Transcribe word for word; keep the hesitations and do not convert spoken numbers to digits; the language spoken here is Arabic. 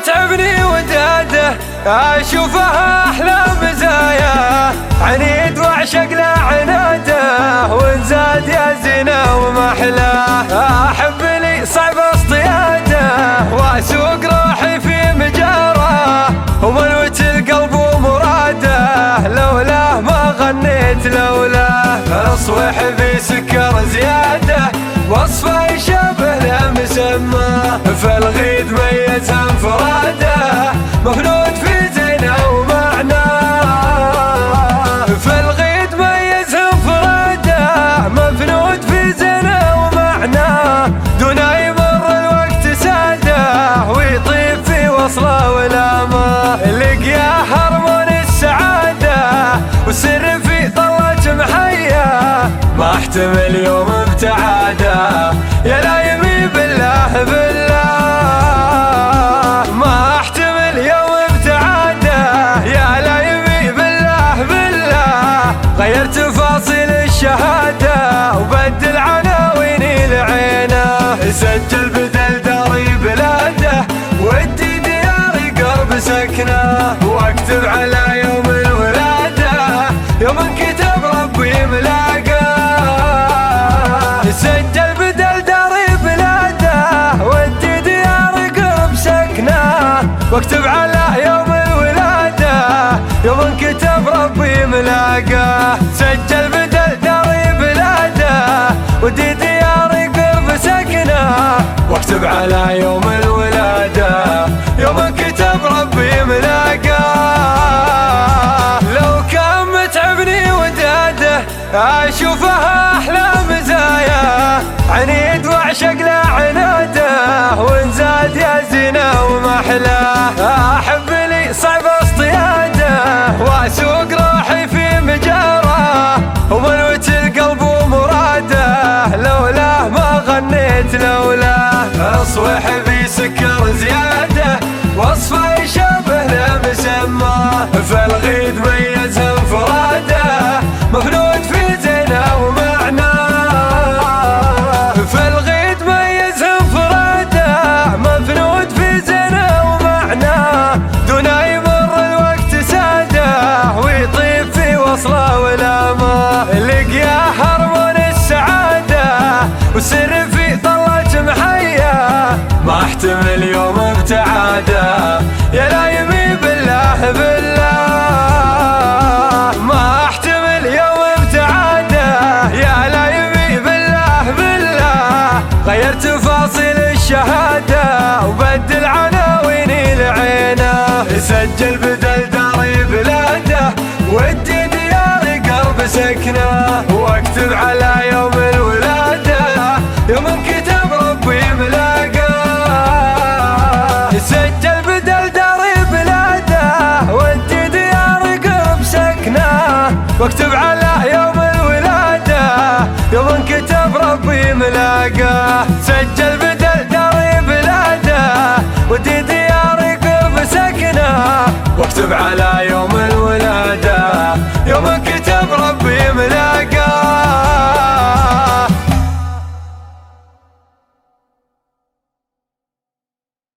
متعبني وداده اشوفها احلى مزايا، عنيد واعشق له عناده وانزاد يا زينه ومحلاه، احب لي صعب اصطياده واسوق روحي في مجاره، ومنوت القلب ومراده لولاه ما غنيت لولاه، اصوح في سكر زياده وصفه يشابه له مسمى، فالغيد ميز انفراده مفنود في زينه ومعناه، فالغيد ميز انفراده مفنود في زينه ومعناه، دون يمر الوقت ساده ويطيب في وصله ولامه، لقياه هرمون السعاده والسر في طلة محياه، ما احتمل يوم ابتعاده يا لايمي بالله بالله، ما احتمل يوم ابتعاده يا لايمي بالله بالله، غير تفاصيل الشهاده وبدل عناويني لعينه، سجل بدل داري بلاده ودي دياري قرب سكنه، واكتب على يوم الولاده يوم كتب ربي ملاقاه، سجل بدل داري بلاده ودي دياري قرب سكنه، واكتب على يوم الولاده يوم كتب ربي ملاقاه، سجل بدل داري بلاده ودي دياري قرب سكنه، واكتب على يوم الولاده يوم كتب ربي ملاقاه، لو كان متعبني وداده اشوفها احلى مزايا، عنيد واعشق له عناده وانزاد يا زينه ومحلاه، احب لي صعب اصطياده واسوق روحي في مجاره، ومنوت القلب ومراده لولاه ما غنيت لولاه، اصوح في سكر زياده وصفه يشابه له مسمى، فالغيد ميز انفراده مفنود في زينه ومعناه، فالغيد ميز انفراده مفنود في زينه ومعناه، دون يمر الوقت ساده ويطيب في وصله ولامه، لقياه هرمون السعاده والسر في طلة محياه، ما احتمل يوم ابتعاده يا لايمي بالله بالله، ما احتمل يوم ابتعاده يا لايمي بالله بالله، غير تفاصيل الشهاده وبدل عناويني لعينه، سجل بدل داري بلاده ودي دياري قرب سكنه، واكتب على يوم الولاده يوم كتب ربي ملاقاه، سجل